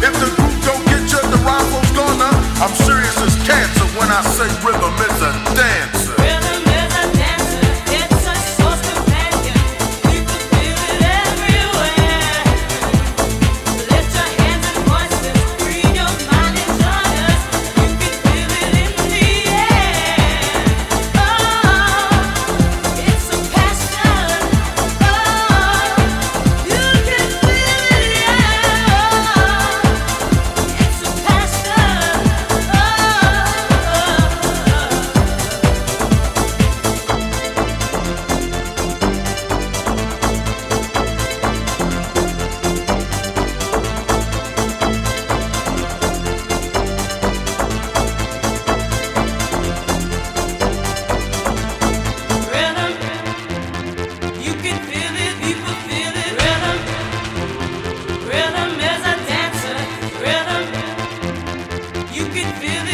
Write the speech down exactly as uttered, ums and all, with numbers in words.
If the group don't get you, the rival's gonna. I'm serious as cancer when I say rhythm is a dancer. Rhythm is a dancer, it's a source companion. People feel it everywhere. Lift your hands and voices, free your mind and join us. You can feel it in the air. Oh, it's a passion. Oh, you can feel it, yeah. It's a passion. Oh. Rhythm, you can feel it, people feel it. Rhythm, rhythm is a dancer. Rhythm, you can feel it.